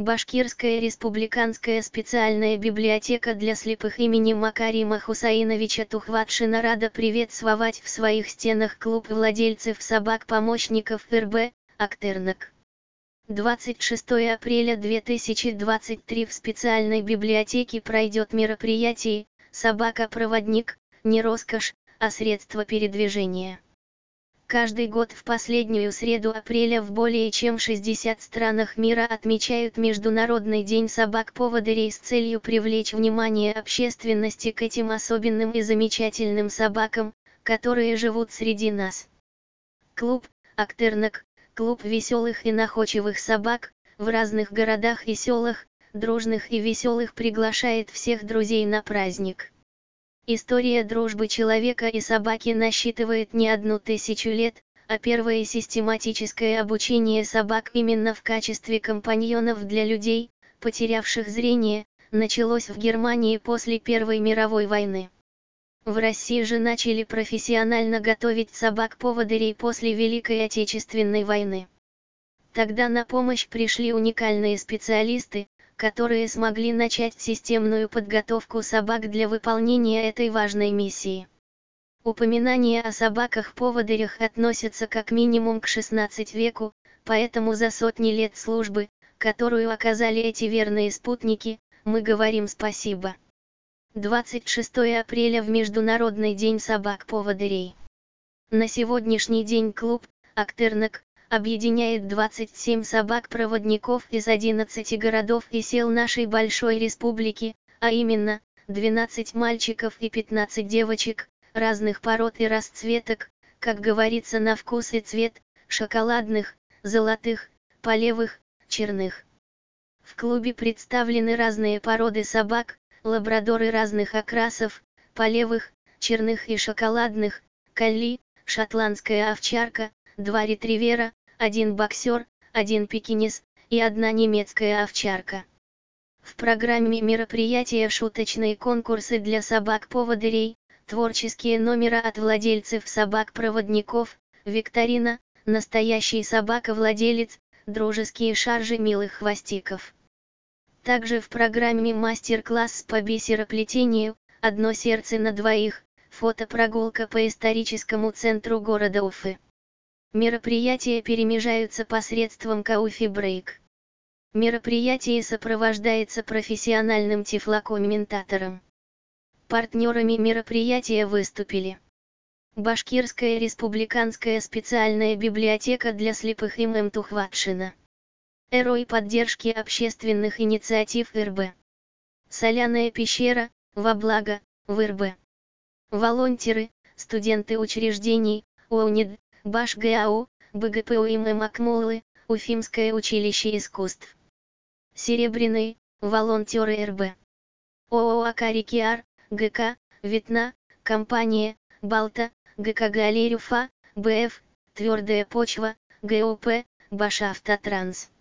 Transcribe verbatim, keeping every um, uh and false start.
Башкирская республиканская специальная библиотека для слепых имени Макарима Хусаиновича Тухватшина рада приветствовать в своих стенах клуб владельцев собак-помощников эр бэ «Актернак». двадцать шестого апреля две тысячи двадцать третьего в специальной библиотеке пройдет мероприятие «Собака-проводник» не роскошь, а средство передвижения. Каждый год в последнюю среду апреля в более чем шестидесяти странах мира отмечают Международный день собак-поводырей с целью привлечь внимание общественности к этим особенным и замечательным собакам, которые живут среди нас. Клуб «Актернак», клуб веселых и находчивых собак, в разных городах и селах, дружных и веселых приглашает всех друзей на праздник. История дружбы человека и собаки насчитывает не одну тысячу лет, а первое систематическое обучение собак именно в качестве компаньонов для людей, потерявших зрение, началось в Германии после Первой мировой войны. В России же начали профессионально готовить собак-поводырей после Великой Отечественной войны. Тогда на помощь пришли уникальные специалисты, которые смогли начать системную подготовку собак для выполнения этой важной миссии. Упоминания о собаках-поводырях относятся как минимум к шестнадцатому веку, поэтому за сотни лет службы, которую оказали эти верные спутники, мы говорим спасибо. двадцать шестого апреля в Международный день собак-поводырей. На сегодняшний день клуб «Актернак» объединяет двадцать семь собак-проводников из одиннадцати городов и сел нашей большой республики, а именно, двенадцать мальчиков и пятнадцать девочек, разных пород и расцветок, как говорится на вкус и цвет, шоколадных, золотых, полевых, черных. В клубе представлены разные породы собак, лабрадоры разных окрасов, полевых, черных и шоколадных, колли, шотландская овчарка, два ретривера, один боксер, один пекинес и одна немецкая овчарка. В программе мероприятия шуточные конкурсы для собак-поводырей, творческие номера от владельцев собак-проводников, викторина, настоящий собака-владелец, дружеские шаржи милых хвостиков. Также в программе мастер-класс по бисероплетению, одно сердце на двоих, фотопрогулка по историческому центру города Уфы. Мероприятия перемежаются посредством коуфи-брейк. Мероприятие сопровождается профессиональным тифлокомментатором. Партнерами мероприятия выступили Башкирская республиканская специальная библиотека для слепых им Тухватшина. Эрой поддержки общественных инициатив эр бэ. Соляная пещера, во благо, в эр бэ. Волонтеры, студенты учреждений, ОУНИД, БашГАУ, БГПУ им Акмолы, Уфимское училище искусств. Серебряный, волонтеры эр бэ. ООО «Акарикиар», ГК, Ветна, компания, Балта, ГК Галерюфа, БФ, Твердая почва, ГУП, Башавтотранс.